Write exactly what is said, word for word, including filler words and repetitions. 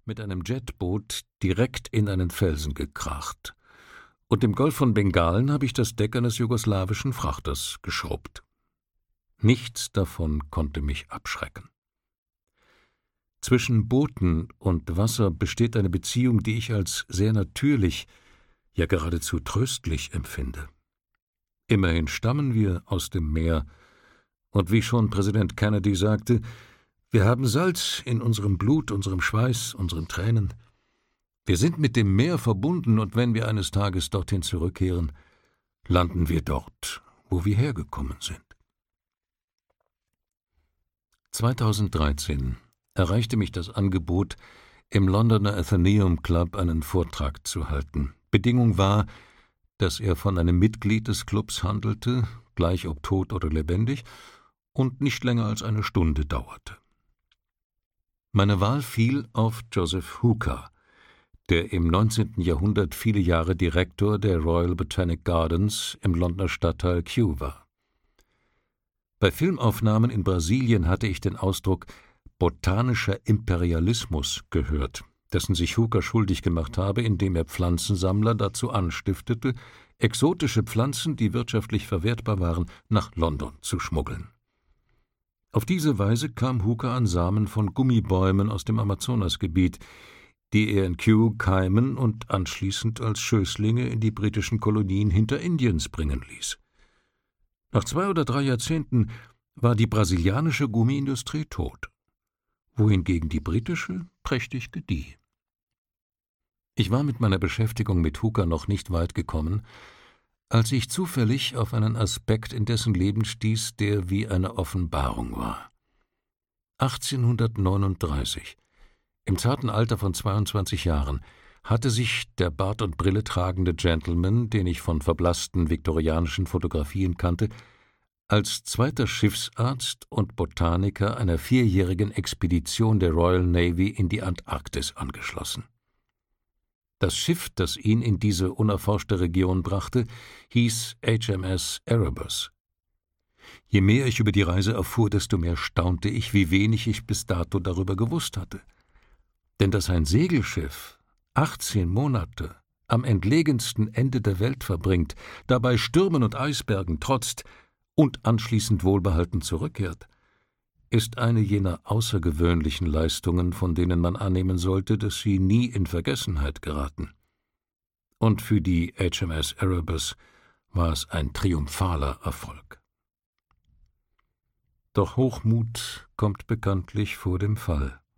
mit einem Jetboot direkt in einen Felsen gekracht. Und im Golf von Bengalen habe ich das Deck eines jugoslawischen Frachters geschrubbt. Nichts davon konnte mich abschrecken. Zwischen Booten und Wasser besteht eine Beziehung, die ich als sehr natürlich, ja geradezu tröstlich empfinde. Immerhin stammen wir aus dem Meer, und wie schon Präsident Kennedy sagte, wir haben Salz in unserem Blut, unserem Schweiß, unseren Tränen. Wir sind mit dem Meer verbunden, und wenn wir eines Tages dorthin zurückkehren, landen wir dort, wo wir hergekommen sind. zweitausenddreizehn erreichte mich das Angebot, im Londoner Athenaeum Club einen Vortrag zu halten. Bedingung war, dass er von einem Mitglied des Clubs handelte, gleich ob tot oder lebendig, und nicht länger als eine Stunde dauerte. Meine Wahl fiel auf Joseph Hooker, der im neunzehnten Jahrhundert viele Jahre Direktor der Royal Botanic Gardens im Londoner Stadtteil Kew war. Bei Filmaufnahmen in Brasilien hatte ich den Ausdruck botanischer Imperialismus gehört, dessen sich Hooker schuldig gemacht habe, indem er Pflanzensammler dazu anstiftete, exotische Pflanzen, die wirtschaftlich verwertbar waren, nach London zu schmuggeln. Auf diese Weise kam Hooker an Samen von Gummibäumen aus dem Amazonasgebiet, die er in Kew keimen und anschließend als Schößlinge in die britischen Kolonien Hinterindiens bringen ließ. Nach zwei oder drei Jahrzehnten war die brasilianische Gummiindustrie tot, wohingegen die britische prächtig gedieh. Ich war mit meiner Beschäftigung mit Hooker noch nicht weit gekommen, als ich zufällig auf einen Aspekt in dessen Leben stieß, der wie eine Offenbarung war. achtzehnhundertneununddreißig, im zarten Alter von zweiundzwanzig Jahren, hatte sich der Bart- und Brille tragende Gentleman, den ich von verblassten viktorianischen Fotografien kannte, als zweiter Schiffsarzt und Botaniker einer vierjährigen Expedition der Royal Navy in die Antarktis angeschlossen. Das Schiff, das ihn in diese unerforschte Region brachte, hieß H M S Erebus. Je mehr ich über die Reise erfuhr, desto mehr staunte ich, wie wenig ich bis dato darüber gewusst hatte. Denn dass ein Segelschiff achtzehn Monate am entlegensten Ende der Welt verbringt, dabei Stürmen und Eisbergen trotzt und anschließend wohlbehalten zurückkehrt, ist eine jener außergewöhnlichen Leistungen, von denen man annehmen sollte, dass sie nie in Vergessenheit geraten. Und für die H M S Erebus war es ein triumphaler Erfolg. Doch Hochmut kommt bekanntlich vor dem Fall.